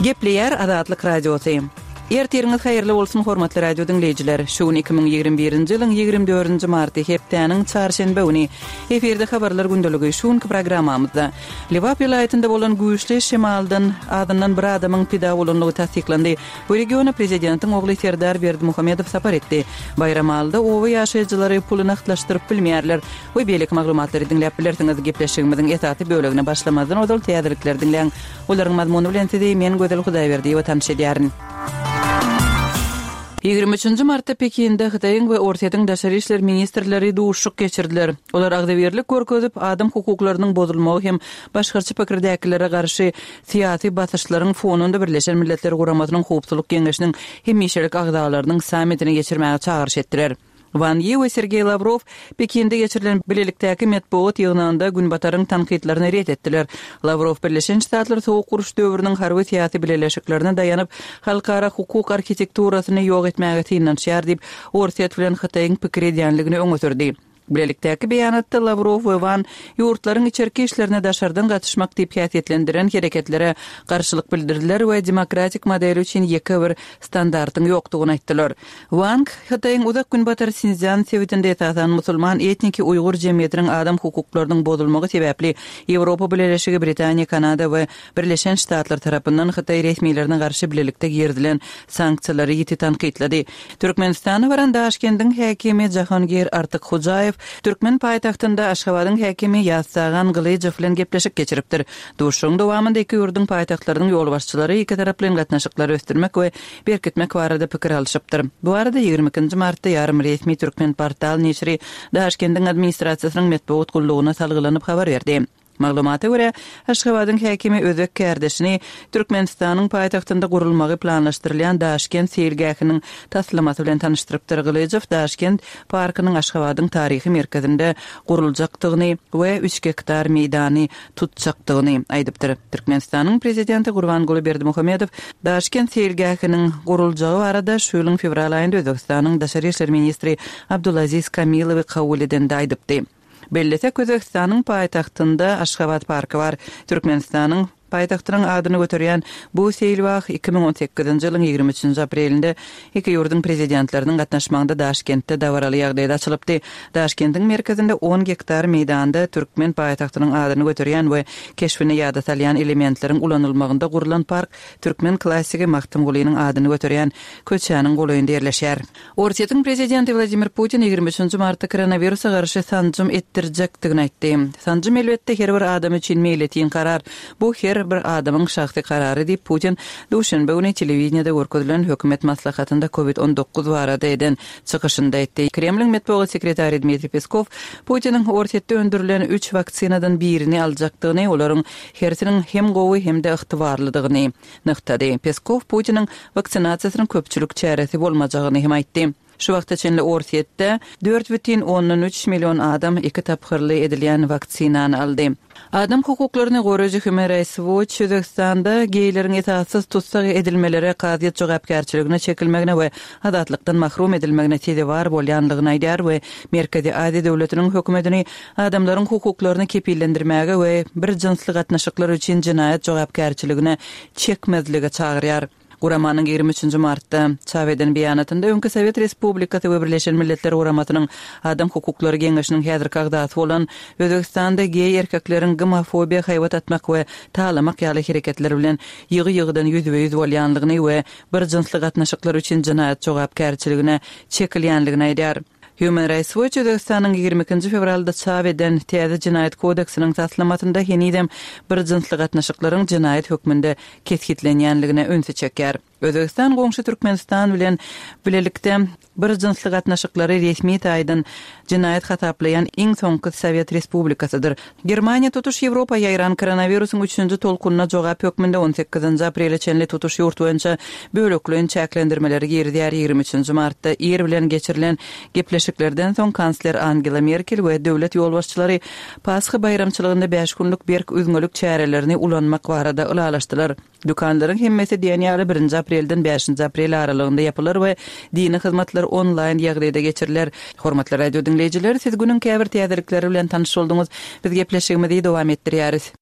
Gepleyer Azatlyk Radiosu. Ertiriňiz haýyrly bolsun hormatly radio dinleýijiler. Şu 2021-nji ýylyň 24-nji marty hepdeniň çarşembe güni eferde habarlar gündəligi şuňky programmamyzda Liwap ýylaýatynda bolan güýçli şemaldan adından bir adamyň pida bolanlygy tasdiklandy. Bu regiona prezidentiň ogly Serdar Berdimuhammedow sapar etdi. Bayramalda owa ýaşaýjylary pulyny aklaşdyryp bilmeýärler. Bu beýlik maglumatlary dinläp bilersiňiz. Gepleşigimiziň etaty bölegine başlamazdan odal teýdirlikler dinleýän. Olaryň mazmuny bilen men Gödel Hudaýberdiýew watan şedýärin. 23 martda Pekinde Hytaýyň we Ortaýatyň daşary işler ministrleri duşuk geçirdiler. Olar agdaberlik görkezip adam hukuklarynyň bozulmagy hem başgarçy pikirdäkilere garşy syýasy basyşlaryň fonunda Birleşen Milletler Guramatynyň howpsuzlyk geňeşiniň hemişelik agdalarynyň sammitini geçirmäge çağırış etdiler. Van Yi we Sergey Lavrov Pekinde geçirilen bilelikdäki medpuat ýygnynda günbataryň tanqidlerini ret etdiler. Lavrov Birleşen Ştatlar soğuk guruş döwrüniň harby syýasy bileşiklerine daýanyp halkara hukuk arkitekturasyny ýok etmäge tiýinýär diýip Ortaýat bilen Hytaýyň pikir edýänligini öňe sürdi. Bilelikdäki beýanatda Lavrov we Van ýurtlaryň içerki işlerine daşardan gatnaşmak diýip häsiýetlendiren hereketlere garşylyk bildirdiler we demokratik model üçin ýeke bir standartyň ýokdugyny aýtdylar. Van Hytaýyň uzak günbatar Sinjan sewitinde ýaşaýan musulman etniki Uýgur jemgyýetiniň adam hukuklarynyň bozulmagy sebäpli Ýewropa Birleşigi, Britaniýa, Kanada we Birleşen Ştatlar tarapyndan Hytaý resmiýetlerine garşy bilelikde gerilen sanksiýalary ýiti tanqidlady. Türkmenistana baran Daşkendiň häkimi Jahangir Artyk-Hojaýew Türkmen paýtagtynda Aşgabatyň häkimi Ýazsagan Gylyjew bilen gepleşik geçiripdir. Duşuň dowamında iki ýurdun paýtagtlarynyň ýol başçylary iki taraply gatnaşyklary ösdürmek we berkitmek barada pikir alşypdyr. Bu arada 22 martda ýarym resmi Türkmen portal neşri Daşkendiň administrasiýasynyň medpuat gullugyna salgylanyp habar berdi. Maglumata görä, Aşgabatyň häkimi özek kärdeşini Türkmenistanyň paýtagtynda gurulmagy planlaşdyrylýan Daşkent seýilgähiniň taslamasy bilen tanışdyrypdyr. Gylyjew Daşkent parkynyň Aşgabatyň taryhy merkezinde guruljakdygyny we 3 hektar meýdany tutjakdygyny aýdypdyr. Türkmenistanyň prezidenti Gurbanguly Berdimuhammedow Daşkent seýilgähiniň guruljagy barada şu ýylyň fevral aýynda Özbekistanyň daşary işler ministri Abdulaziz Kamilowy kabul edende aýdypdy. Bellete Özbekistanyň paýtagtynda Aşgabat parky bar. Türkmenistanyň paýtagtynyň adyny göterýän bu seýilbag 2018-nji ýylyň 23 aprelinde iki ýurdun prezidentleriniň gatnaşmagynda Daşkentde dawaraly ýagdaýda açylypdy. Daşkentiň merkezinde 10 hektar meýdanda Türkmen paýtagtynyň adyny göterýän we keşfine ýada salýan elementleriň ulanylmagynda gurulan park Türkmen klassigi Maktum Gulynyň adyny göterýän köçäniň goýunda ýerleşýär. Ortaýatyň prezidenti Vladimir Putin 23 martda koronawirusa garşy sanjym etdirjekdigini aýtdy. Sanjym elbetde her bir adam üçin meýletiň karar. Bu her bir adamyň şahsy karary diýip Putin duşanbe güni telewiziýada görkezilen hökümet maslahatynda COVID-19 barada eden çykyşynda aýtdy. Kremliň medpuat sekretary Dmitri Peskov Putiniň Ortaýatda öndürilen 3 waksinadan birini aljakdygyny, olaryň hersiniň hem gowy hem de ygtybarlydygyny nyktady. Peskov Putiniň vaksinasiýasynyň köpçülik çäresi bolmajagyny hem aýtdy. Şu wagtda çenli Ortaýatda 4,3 million adam iki tapgyrly edilýän vaksinany aldy. Adam hukuklaryny goraýjy Human Rights Watch Özbekistanda geýleriň etatsız tutsak edilmeleri qadyat jogapkärçiligine çekilmegine we azatlykdan mahrum edilmegine täze bar bolýanlygyny aýdýar we Merkezi Adi döwletiniň hökümetini adamlaryň hukuklaryny kepillendirmäge we bir jinsli gatnaşyklar üçin jinaýat jogapkärçiligine çekmezlige çagyrýar. Guramanyň 23 martda çap eden beýanatynda öňkü Sowet Respublikasy we Birleşen Milletler Guramatynyň adam hukuklary geňeşiniň häzirki agdaty bolan Özbekistanda geý erkekleriň gomofobiýa haýwat atmak we talamak ýaly hereketleri bilen ýygy-ýygydan ýüzbe-ýüz bolýanlygyny we bir jinsli gatnaşyklar üçin jinaýat jogapkärçiligine çekilýänligini aýdýar. Human Rights Watch Özbekistanyň 22 fevralda çap eden Täze Jinaýat kodeksiniň taslamatynda henidem bir jinsli gatnaşyklaryň jinaýat hökmünde keskitlenýänligine öňse çeker. Özbekistan goňşy Türkmenistan bilen bilelikde bir jinsli gatnaşyklary resmi taýdan jinaýat hataplayan iň soňky Sowet Respublikasydyr. Germaniýa tutuş Ýewropa ýaýran koronawirusyň 3-nji tolkununa jogap hökmünde 18 aprelde çenli tutuş ýurt boýunça böleklen çäklendirmeleri gerdiýär. 23 martda er bilen geçirilen gepleşiklerden soň kansler Angela Merkel we döwlet ýolbaşçylary Pasxa bayramçylygynda 5 günlük berk üzgünlük çärelerini ulanmak barada ulalaşdylar. Dükanlaryň hemmesi diýen ýaly 1 aprelden 5 aprel aralygynda ýapylar we dini hyzmatlar online ýagdaýda geçiriler. Hormatly radio dinleýijiler, siz günüň käbir täzelikleri bilen tanyş boldunuz. Biz gepleşigimizi dowam etdirýäris.